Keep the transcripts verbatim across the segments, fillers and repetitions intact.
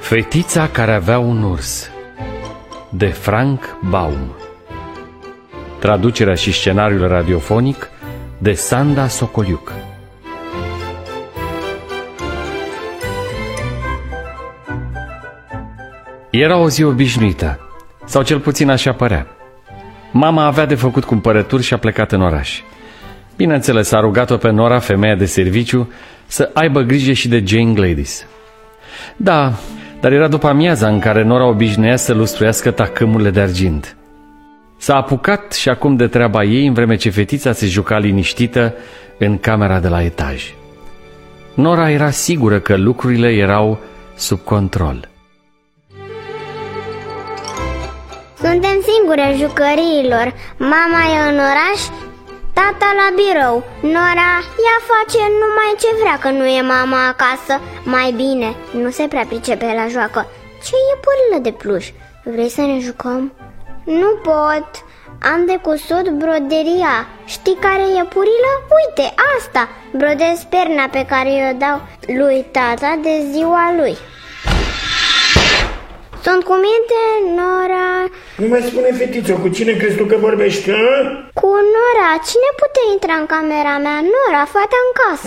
Fetița care avea un urs, de Frank Baum. Traducerea și scenariul radiofonic de Sanda Socoliuc. Era o zi obișnuită, sau cel puțin așa părea. Mama avea de făcut cumpărături și a plecat în oraș. Bineînțeles, a rugat-o pe Nora, femeia de serviciu, să aibă grijă și de Jane Gladys. Da, dar era după amiaza în care Nora obișnuia să lustruiască tacâmurile de argint. S-a apucat și acum de treaba ei, în vreme ce fetița se juca liniștită în camera de la etaj. Nora era sigură că lucrurile erau sub control. Suntem singure jucăriilor. Mama e în oraș, tata la birou. Nora, ea face numai ce vrea, că nu e mama acasă. Mai bine, nu se prea pricepe la joacă. Ce iepurilă de pluș? Vrei să ne jucăm? Nu pot. Am de cusut broderia. Știi care e iepurilă? Uite, asta. Brodez perna pe care i-o dau lui tata de ziua lui. Sunt cu minte, Nora. Nu mai spune, fetițo, cu cine crezi tu că vorbești, hă? Cu Nora. Cine putea intra în camera mea? Nora, fata în casă.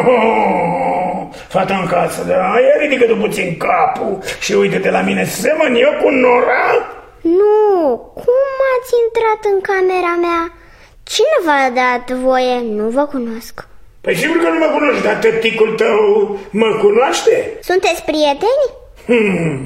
Oh, fata în casă, da? Ia ridică-tu puțin capul și uite-te la mine. Semăn eu cu Nora? Nu, cum ați intrat în camera mea? Cine v-a dat voie? Nu vă cunosc. Păi sigur că nu mă cunoști, dar tăticul tău mă cunoaște? Sunteți prieteni? Hmm...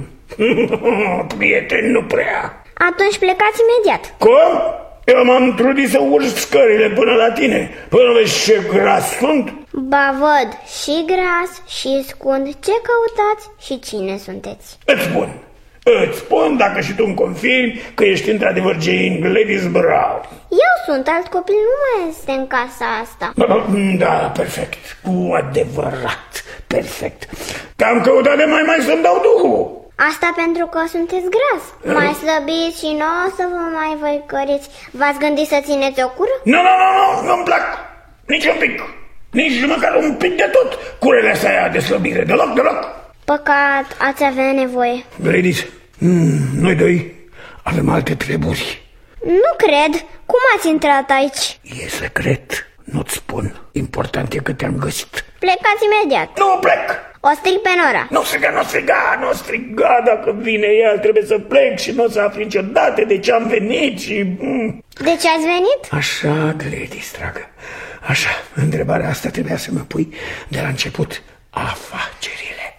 Prieten, nu prea. Atunci plecați imediat. Cum? Eu m-am trudit să urc scările până la tine. Până vezi ce gras sunt? Ba văd, și gras și scund. Ce căutați și cine sunteți? Îți spun, îți spun dacă și tu îmi confirmi că ești într-adevăr Jane Gladys Brown. Eu sunt, alt copil nu mai este în casa asta. Da, perfect, cu adevărat, perfect. Te-am căutat de mai mai să-mi dau duhul. Asta pentru că sunteți gras. Mai slăbiți și nu o să vă mai văicăriți. V-ați gândit să țineți o cură? Nu, nu, nu, nu, nu-mi plac. Nici un pic. Nici măcar un pic de tot. Curele astea de slăbire, deloc, deloc. Păcat, ați avea nevoie. Gladys, mm, noi doi avem alte treburi. Nu cred. Cum ați intrat aici? E secret, nu-ți spun. Important e că te-am găsit. Plecați imediat. Nu plec. O strig pe Nora. Nu striga, nu striga, nu striga. Dacă vine ea, trebuie să plec și nu o să afli niciodată de ce am venit și... Mm. De ce ați venit? Așa, Gladys, dragă. Așa, întrebarea asta trebuia să mă pui de la început. Afacerile.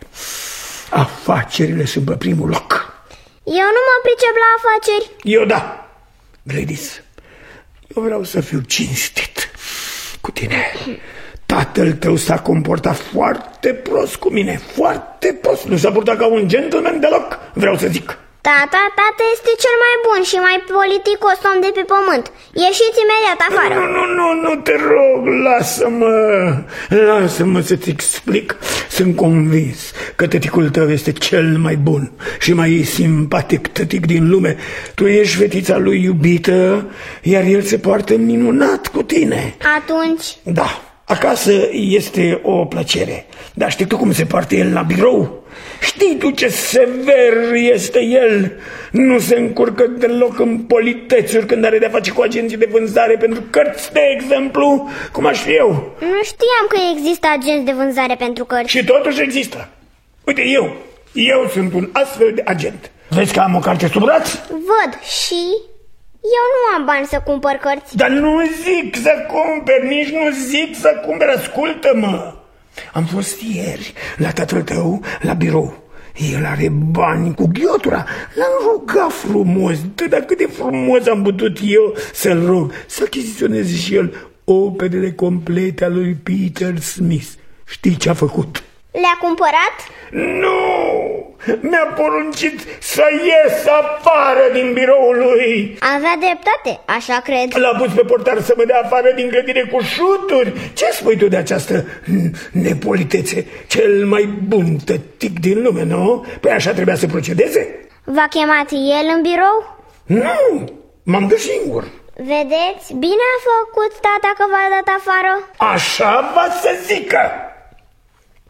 Afacerile sunt pe primul loc. Eu nu mă pricep la afaceri. Eu da. Gladys, eu vreau să fiu cinstit cu tine. Tatăl tău s-a comportat foarte prost cu mine, foarte prost. Nu s-a purtat ca un gentleman deloc, vreau să zic. Tata, tata este cel mai bun și mai politicos om de pe pământ. Ieșiți imediat afară. Nu, nu, nu, nu, te rog, lasă-mă, lasă-mă să-ți explic. Sunt convins că tăticul tău este cel mai bun și mai simpatic tătic din lume. Tu ești fetița lui iubită, iar el se poartă minunat cu tine. Atunci? Da. Acasă este o plăcere, dar știi tu cum se poartă el la birou? Știi tu ce sever este el? Nu se încurcă deloc în politețuri când are de-a face cu agenții de vânzare pentru cărți, de exemplu, cum aș fi eu. Nu știam că există agenți de vânzare pentru cărți. Și totuși există. Uite, eu, eu sunt un astfel de agent. Vezi că am o carte sub braț? Văd și... Eu nu am bani să cumpăr cărți. Dar nu zic să cumperi, nici nu zic să cumperi, ascultă-mă. Am fost ieri la tatăl tău la birou. El are bani cu ghiotura. L-am rugat frumos, dar cât de frumos am putut eu să-l rog să achiziționeze și el operele complete ale lui Peter Smith. Știi ce a făcut? Le-a cumpărat? Nu! Mi-a poruncit să ies afară din biroul lui. Avea dreptate, așa cred. L-a pus pe portar să mă dea afară din clădire cu șuturi. Ce spui tu de această nepolitețe? Cel mai bun tătic din lume, nu? Păi așa trebuia să procedeze? V-a chemat el în birou? Nu, m-am dus singur. Vedeți, bine a făcut tata că v-a dat afară. Așa va să zică.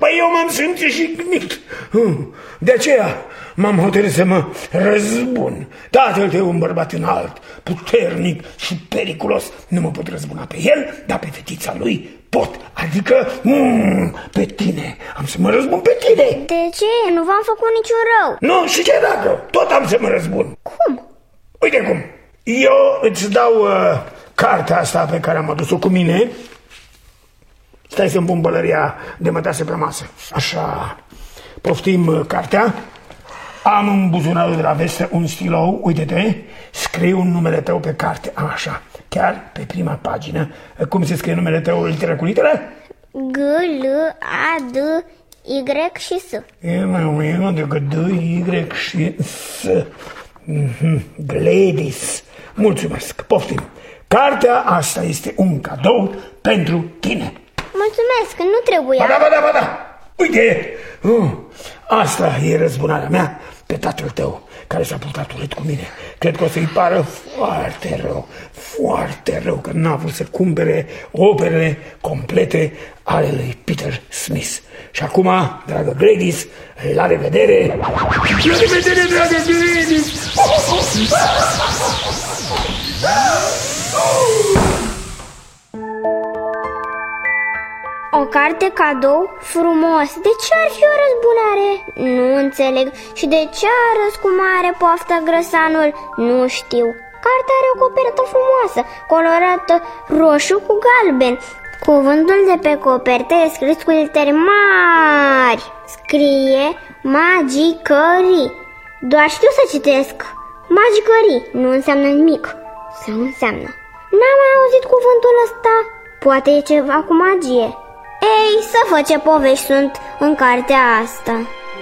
Păi eu m-am simțit jignit. De aceea m-am hotărât să mă răzbun. Tatăl tău, un bărbat înalt, puternic și periculos, nu mă pot răzbuna pe el, dar pe fetița lui pot. Adică mm, pe tine. Am să mă răzbun pe tine. De ce? Nu v-am făcut niciun rău. Nu, și ce dacă? Tot am să mă răzbun. Cum? Uite cum. Eu îți dau uh, cartea asta pe care am adus-o cu mine. Stai să-mi pun pălăria de mătase pe masă. Așa. Poftim uh, cartea. Am în buzunarul de la vestă un stilou. Uite-te. Scriu numele tău pe carte. Așa. Chiar pe prima pagină. Cum se scrie numele tău, literă cu literă? G, L, A, D, Y și S. E mai mult adică D, Y și S. Gladys. Mulțumesc. Poftim. Cartea asta este un cadou pentru tine. Mulțumesc, nu trebuia. Ba da, ba da, ba da. Uite, uh, asta e răzbunarea mea pe tatăl tău, care s-a purtat urât cu mine. Cred că o să-i pară foarte rău, foarte rău că n-a vrut să cumpere operele complete ale lui Peter Smith. Și acum, dragă Gladys, la revedere! La revedere, dragă Gladys! O carte cadou? Frumos! De ce ar fi o răzbunare? Nu înțeleg. Și de ce a râs cu mare poftă grăsanul? Nu știu. Cartea are o copertă frumoasă, colorată roșu cu galben. Cuvântul de pe copertă e scris cu litere mari. Scrie magicării. Doar știu să citesc. Magicării nu înseamnă nimic. Sau înseamnă? N-am mai auzit cuvântul ăsta. Poate e ceva cu magie. Ei, să văd ce povești sunt în cartea asta.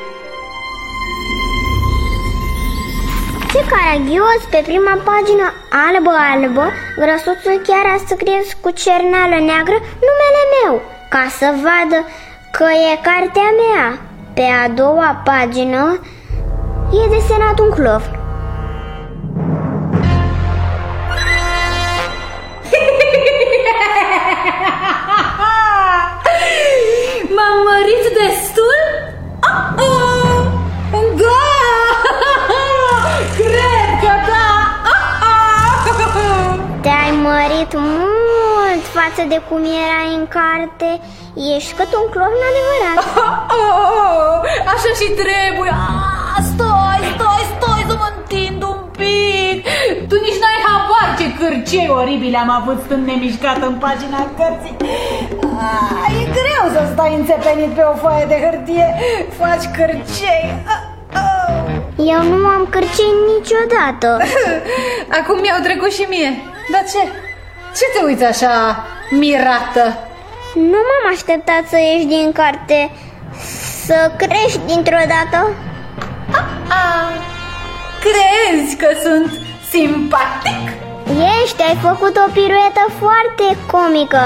Ce caragios, pe prima pagină albă-albă, grăsuțul chiar a scris cu cerneală neagră numele meu, ca să vadă că e cartea mea. Pe a doua pagină e desenat un clovn. M-am mărit destul? Oh, oh! Da! Cred că da! Oh, oh! Te-ai mărit mult față de cum erai în carte. Ești cât un clovn adevărat. Oh, oh, oh! Așa și trebuie. Ah, stai, stai, stai să mă întind un pic. Tu nici n-ai habar ce cârcei oribile am avut stând nemișcat în pagina cărții. Ah, e greu să stai înțepenit pe o foaie de hârtie. Faci cârcei. Ah, oh. Eu nu am cârcei niciodată. Acum mi-au trecut și mie. Dar ce? Ce te uiți așa mirată? Nu m-am așteptat să ieși din carte, să crești dintr-o dată. Ah, ah. Crezi că sunt simpatic? Ești, ai făcut o piruetă foarte comică.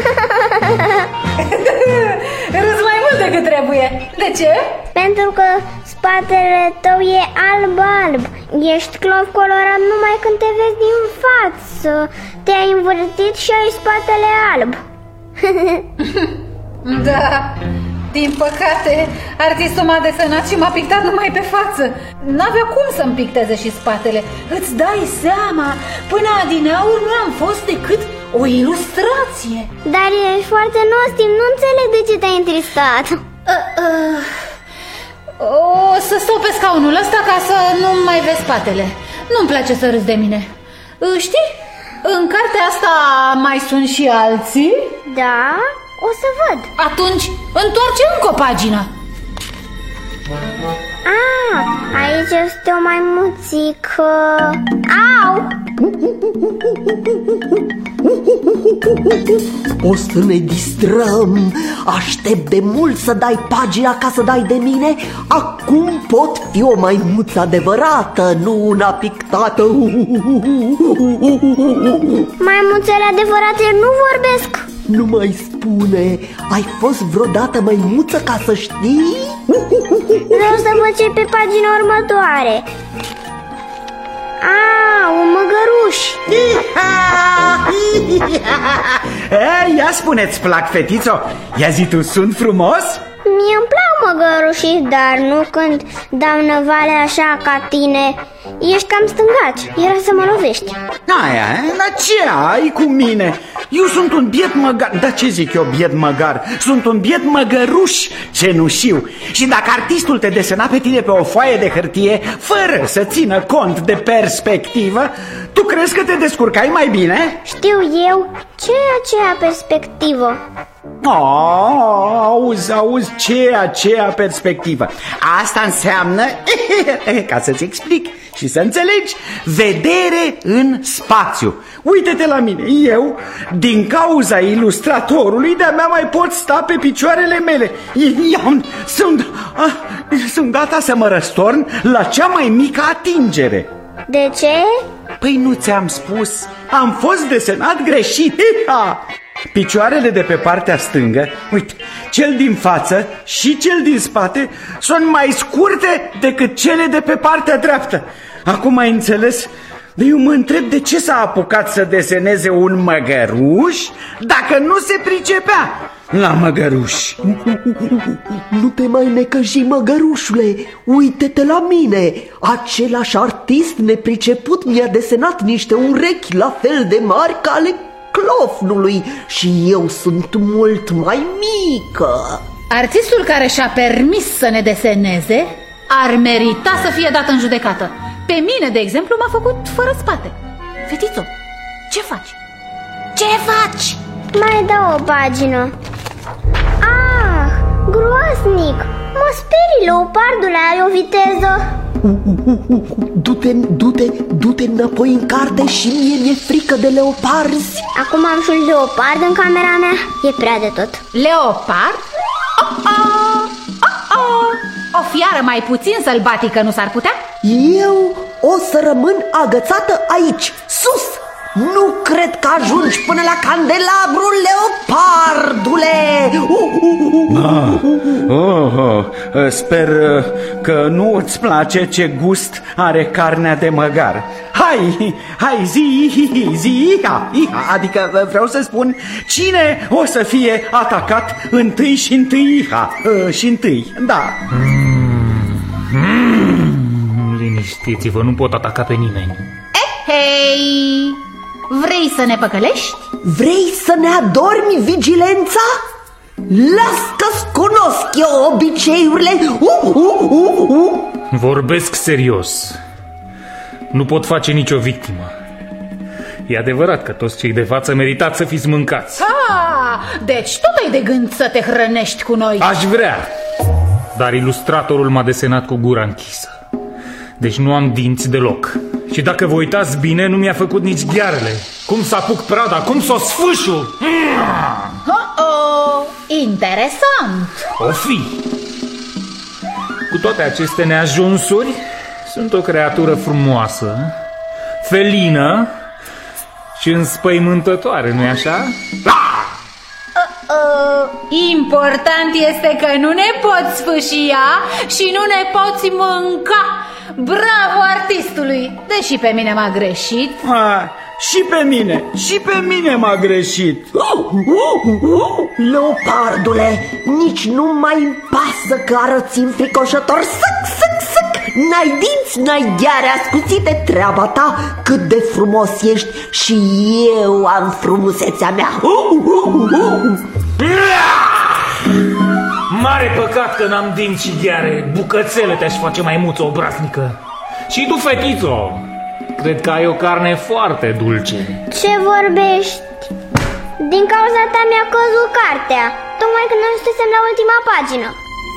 Râzi mai mult decât trebuie. De ce? Pentru că spatele tău e alb-alb. Ești clov colorat numai când te vezi din față. Te-ai învârtit și ai spatele alb. Da, din păcate, artistul m-a desenat și m-a pictat numai pe față. N-avea cum să-mi picteze și spatele. Îți dai seama, până adineauri nu am fost decât o ilustrație. Dar ești foarte nostim, nu înțeleg de ce te-ai întristat. uh, uh, O să stau pe scaunul ăsta ca să nu mai vezi spatele. Nu-mi place să râzi de mine. uh, Știi, în cartea asta mai sunt și alții? Da? O să văd. Atunci, întoarce încă o pagină. Ah, aici este o maimuțică. Au! O să ne distrăm. Aștept de mult să dai pagina ca să dai de mine. Acum pot fi o maimuță adevărată, nu una pictată. Maimuțele adevărate nu vorbesc. Nu mai spune, ai fost vreodată maimuță ca să știi? Vreau să văd ce pe pagina următoare. Ah, un măgăruș. Ia spuneți, plac, fetițo. Ia zi tu, sunt frumos? Mie îmi plac măgărușii, dar nu când dau năvale așa ca tine. Ești cam stângaci, era să mă lovești. Aia, dar ce ai cu mine? Eu sunt un biet măgar. Da, ce zic eu, biet măgar? Sunt un biet măgăruș cenușiu. Și dacă artistul te desena pe tine pe o foaie de hârtie, fără să țină cont de perspectivă, tu crezi că te descurcai mai bine? Știu eu, ce e aceea perspectivă? Oh, auzi, auzi, ce e aceea perspectivă? Asta înseamnă, ca să-ți explic și să înțelegi, vedere în spațiu. Uite-te la mine, eu, din cauza ilustratorului, de-abia mai pot sta pe picioarele mele. Eu sunt, ah, sunt gata să mă răstorn la cea mai mică atingere. De ce? Păi nu ți-am spus, am fost desenat greșit. Ha! Picioarele de pe partea stângă, uite, cel din față și cel din spate sunt mai scurte decât cele de pe partea dreaptă. Acum ai înțeles? Eu mă întreb de ce s-a apucat să deseneze un măgăruș dacă nu se pricepea la măgăruș. Nu te mai necăji, măgărușule, uite-te la mine. Același artist nepriceput mi-a desenat niște urechi la fel de mari ca ale clofnului și eu sunt mult mai mică. Artistul care și-a permis să ne deseneze ar merita să fie dat în judecată. Pe mine, de exemplu, m-a făcut fără spate. Fetițo, ce faci? Ce faci? Mai dă o pagină. Ah, groasnic! Mă sperii, leopardule, ai o viteză. Du-te, du-te, du-te înapoi în carte și mie mi-e frică de leoparzi. Acum am și un leopard în camera mea. E prea de tot. Leopard? Oh, oh, oh, oh. O fiară mai puțin sălbatică nu s-ar putea? Eu o să rămân agățată aici, sus. Nu cred că ajungi până la candelabru, leopardule. Ah, oh, oh, sper că nu îți place ce gust are carnea de măgar. Hai, hai, zi, zi, iha, iha. Adică vreau să spun, cine o să fie atacat întâi și întâi, iha, și întâi, da. Mm, liniștiți-vă, nu pot ataca pe nimeni. Hei, vrei să ne păcălești? Vrei să ne adormi vigilența? Las că-ți cunosc eu obiceiurile. uh, uh, uh, uh. Vorbesc serios. Nu pot face nicio victimă. E adevărat că toți cei de față meritați să fiți mâncați. Ah, deci tot ai de gând să te hrănești cu noi. Aș vrea, dar ilustratorul m-a desenat cu gura închisă. Deci nu am dinți deloc. Și dacă vă uitați bine, nu mi-a făcut nici ghearele. Cum să apuc prada, cum să o sfâșu. Oh-oh, interesant. O fi. Cu toate aceste neajunsuri, sunt o creatură frumoasă, felină și înspăimântătoare, nu-i așa? Uh, important este că nu ne poți sfâșia și nu ne poți mânca. Bravo artistului, deși pe mine m-a greșit. Ah, și pe mine, și pe mine m-a greșit. uh, uh, uh. Leopardule, nici nu mai pasă că arăți înfricoșător. Săc, săc, săc. N-ai dinți, n-ai gheare ascuțite, treaba ta. Cât de frumos ești și eu am frumusețea mea. uh, uh, uh. Mare păcat că n-am dinți și gheare. Bucățele te-aș face maimuță obraznică. Și tu, fetițo, cred că ai o carne foarte dulce. Ce vorbești? Din cauza ta mi-a căzut cartea, tocmai când ajunsesem la ultima pagină.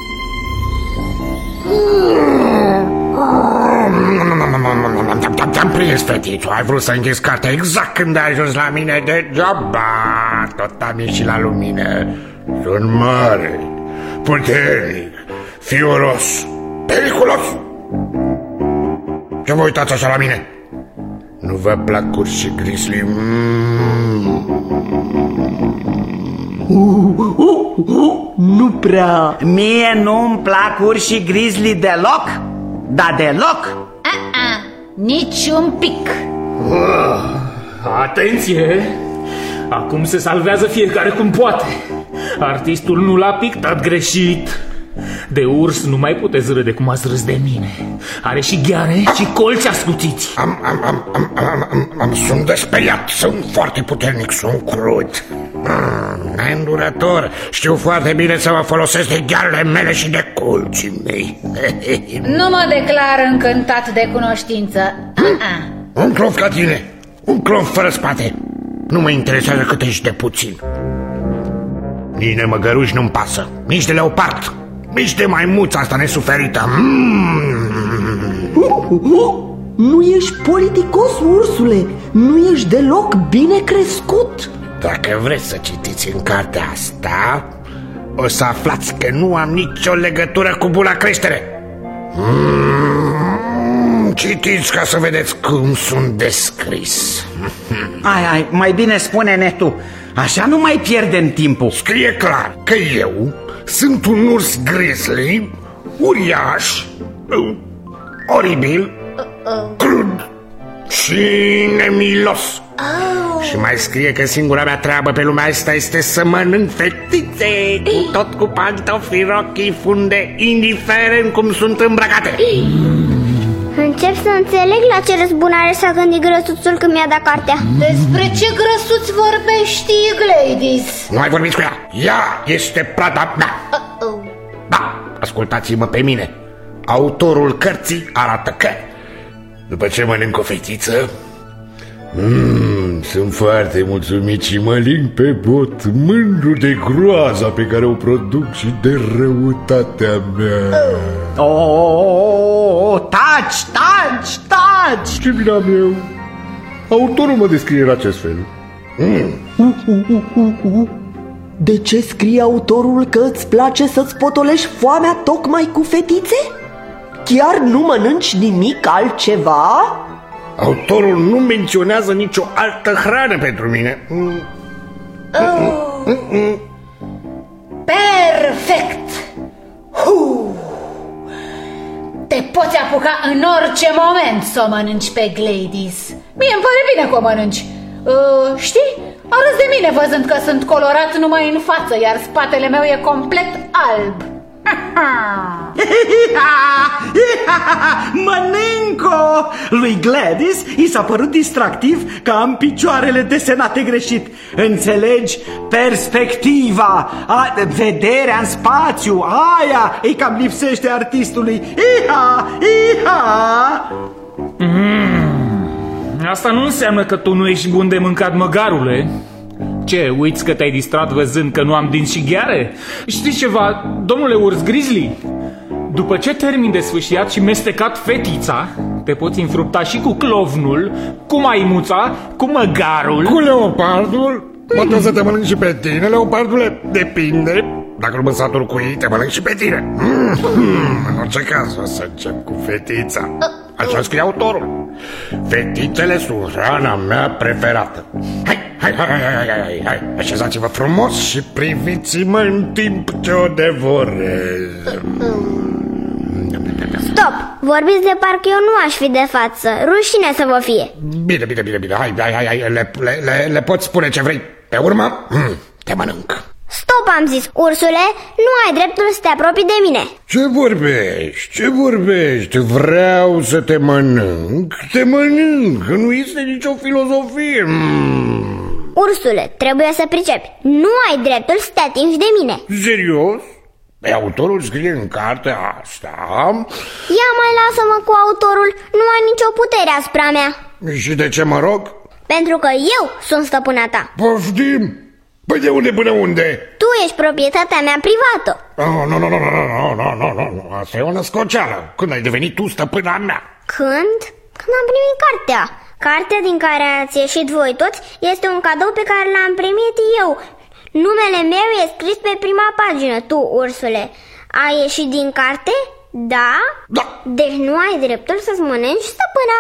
Te-am prins, fetițo, ai vrut să închizi cartea exact când ai ajuns la mine degeaba. Tot am ieșit la lumină. Sunt mare, puternic, fioros, periculos. Ce vă uitați așa la mine? Nu vă plac urși grizzly? Mm. Uh, uh, uh, nu prea. Mie nu-mi plac urși grizzly deloc, da deloc. Uh-uh, nici un pic. Atenție! Acum se salvează fiecare cum poate. Artistul nu l-a pictat greșit. De urs nu mai puteți râde cum ați râs de mine. Are și gheare și colți ascuțiți. Am, am, am, am, am, am, am, sunt desperiat, sunt foarte puternic, sunt crud. Mm, neîndurător, știu foarte bine să mă folosesc de ghearele mele și de colții mei. Nu mă declar încântat de cunoștință. uh-uh. Un clov ca tine, un clov fără spate. Nu mă interesează cât ești de puțin. Nici de măgăruși nu-mi pasă, nici de leopard, nici de maimuța asta nesuferită. Mm. Uh, uh, uh. Nu ești politicos, ursule. Nu ești deloc bine crescut. Dacă vreți să citiți în cartea asta, o să aflați că nu am nicio legătură cu buna creștere. Mm. Citiți ca să vedeți cum sunt descris. Ai, ai, mai bine spune-ne tu. Așa nu mai pierdem timpul. Scrie clar că eu sunt un urs grizzly, uriaș, oribil, crud și nemilos. Și mai scrie că singura mea treabă pe lumea asta este să mănânc fetițe, cu tot cu pantofi, rochii, funde, indiferent cum sunt îmbrăcate. Încep să înțeleg la ce răzbunare s-a gândit grăsuțul când mi-a dat cartea. Despre ce grăsuți vorbești, Gladys? Nu mai vorbiți cu ea, ea este prada mea. Uh-oh. Da, ascultați-mă pe mine. Autorul cărții arată că după ce mănânc o fetiță, mm, sunt foarte mulțumit și mă ling pe bot, mândru de groaza pe care o produc și de răutatea mea. Oh, oh, oh, taci, taci, taci! Ce vina meu? Autorul mă descrie în acest fel. Mm. Uh, uh, uh, uh, uh. De ce scrie autorul că îți place să-ți potolești foamea tocmai cu fetițe? Chiar nu mănânci nimic altceva? Autorul nu menționează nicio altă hrană pentru mine. Mm. Oh. Mm -mm. Perfect! Huh. Te poți apuca în orice moment să o mănânci pe Gladys. Mie îmi pare bine că o mănânci. uh, Știi, a râs de mine văzând că sunt colorat numai în față, iar spatele meu e complet alb. Mănânc-o! Lui Gladys i s-a părut distractiv că am picioarele desenate greșit. Înțelegi? Perspectiva, a, vederea în spațiu, aia îi cam lipsește artistului. Iha, iha! Mm, asta nu înseamnă că tu nu ești bun de mâncat, măgarule. Ce, uiți că te-ai distrat văzând că nu am dinți și gheare? Știi ceva, domnule urs grizzly? După ce termin de sfâșiat și mestecat fetița, te poți înfrupta și cu clovnul, cu maimuța, cu măgarul, cu leopardul. Poate să te mănânc și pe tine, leopardule? Depinde. Dacă nu mă satur cu ei, te mănânc și pe tine. mm, mm, În orice caz, o să încep cu fetița. Așa scrie autorul. Fetițele sunt hrana mea preferată. Hai, hai, hai, hai, hai, hai, hai. Așezați-vă frumos și priviți-mă în timp ce o devorez. Stop! Vorbiți de parcă eu nu aș fi de față. Rușine să vă fie. Bine, bine, bine, bine. Hai, hai, hai, hai. Le, le, le, le poți spune ce vrei. Pe urmă, mm, te mănânc. Stop, am zis, ursule, nu ai dreptul să te apropii de mine. Ce vorbești? Ce vorbești? Vreau să te mănânc, te mănânc. Nu este nicio filozofie. Mm. Ursule, trebuie să pricepi. Nu ai dreptul să te atingi de mine. Serios? Pe autorul scrie în cartea asta. Ia mai lasă-mă cu autorul, nu ai nicio putere asupra mea. Și de ce mă rog? Pentru că eu sunt stăpâna ta. Poftim? Păi de unde până unde? Tu ești proprietatea mea privată. Oh, nu, nu, nu, nu, nu, nu, nu, nu, nu. Asta e o născoceală. Când ai devenit tu stăpâna mea? Când? Când am primit cartea. Cartea din care ați ieșit voi toți este un cadou pe care l-am primit eu. Numele meu e scris pe prima pagină. Tu, ursule, ai ieșit din carte? Da? Da. Deci nu ai dreptul să-ți mănânci stăpâna.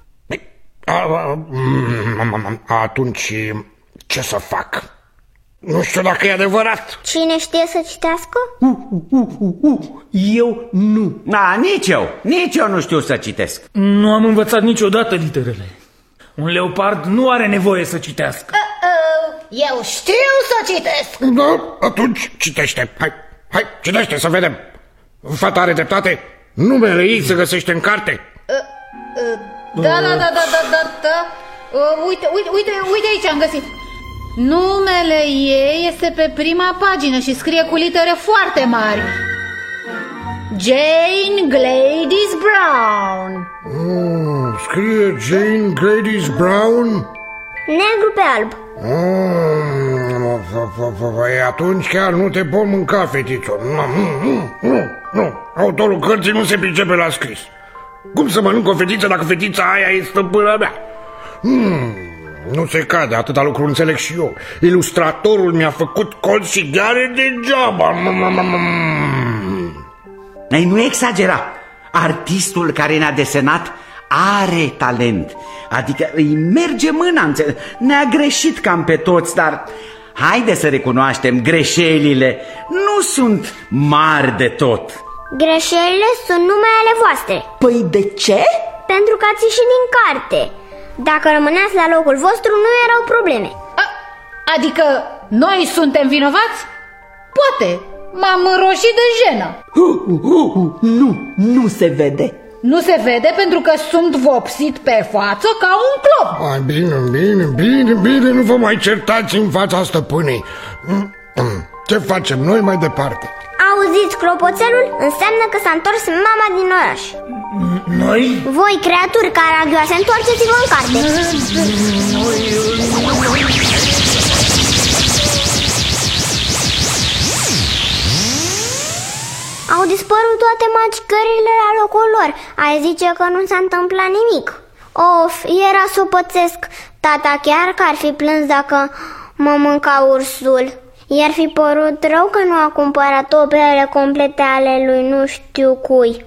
Atunci ce să fac? Nu știu dacă e adevărat. Cine știe să citească? Uh, uh, uh, uh. Eu nu. Da, nici eu, nici eu nu știu să citesc. Nu am învățat niciodată literele. Un leopard nu are nevoie să citească. Uh-oh, eu știu să citesc. Da, atunci citește. Hai, hai, citește să vedem. Fata are dreptate? Numele ei se găsește în carte? Uh, uh, da, da, da, da, da, da, da. Uh, uite, uite, uite, uite aici am găsit. Numele ei este pe prima pagină și scrie cu litere foarte mari. Jane Gladys Brown. Oh, scrie Jane Gladys Brown? Negru pe alb. Păi atunci chiar nu te pot mânca, fetițo. Nu, nu, nu. Autorul cărții nu se pricepe la scris. Cum să mănânc o fetiță dacă fetița aia e stăpâna mea? Hmm, nu se cade, atâta lucru înțeleg și eu. Ilustratorul mi-a făcut colț și gheare degeaba. Ei, nu exagera. Artistul care ne-a desenat are talent. Adică îi merge mâna, înțeleg. Ne-a greșit cam pe toți, dar haide să recunoaștem, greșelile nu sunt mari de tot. Greșelile sunt numai ale voastre. Păi de ce? Pentru că ați ieșit din carte. Dacă rămâneați la locul vostru, nu erau probleme. A, adică noi suntem vinovați? Poate, m-am înroșit de jenă. Uh, uh, uh, nu, nu se vede. Nu se vede pentru că sunt vopsit pe față ca un clop. Ai, bine, bine, bine, bine, nu vă mai certați în fața stăpânei. Ce facem noi mai departe? Auziți, clopoțelul înseamnă că s-a întors mama din oraș. Noi? Voi, creaturi caragioase, întoarceți-vă în carte. Au dispărut toate magicările la locul lor. Ai zice că nu s-a întâmplat nimic. Of, era să o pățesc. Tata chiar că ar fi plâns dacă mă mânca ursul. I-ar fi părut rău că nu a cumpărat operele complete ale lui nu știu cui.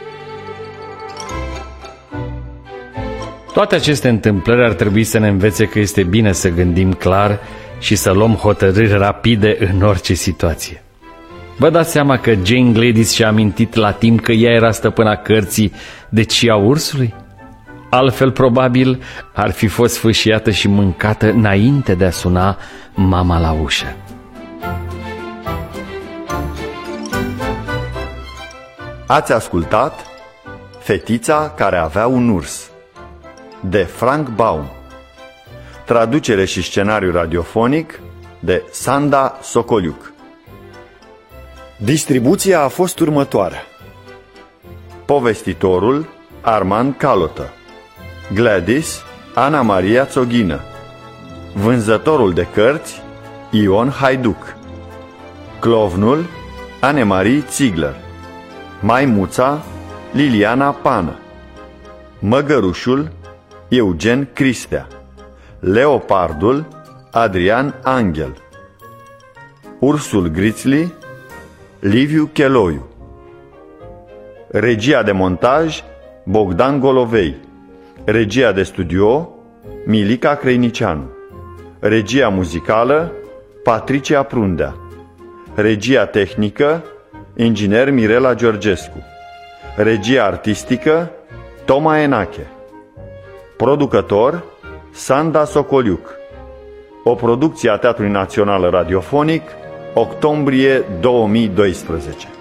Toate aceste întâmplări ar trebui să ne învețe că este bine să gândim clar și să luăm hotărâri rapide în orice situație. Vă dați seama că Jane Gladys și-a amintit la timp că ea era stăpâna cărții, deci și a ursului? Altfel, probabil, ar fi fost sfâșiată și mâncată înainte de a suna mama la ușă. Ați ascultat Fetița care avea un urs de Frank Baum. Traducere și scenariu radiofonic de Sanda Socoliuc. Distribuția a fost următoarea: povestitorul Armand Calotă, Gladys Ana Maria Țoghină, vânzătorul de cărți Ion Haiduc, clovnul Anemarie Ziegler, maimuța Liliana Pană, măgărușul Eugen Cristea, leopardul Adrian Angel, ursul Grizzly Liviu Cheloiu, regia de montaj Bogdan Golovei, regia de studio Milica Creinicianu, regia muzicală Patricia Prundea, regia tehnică inginer Mirela Georgescu, regia artistică Toma Enache, producător Sanda Socoliuc. O producție a Teatrului Național Radiofonic, octombrie două mii doisprezece.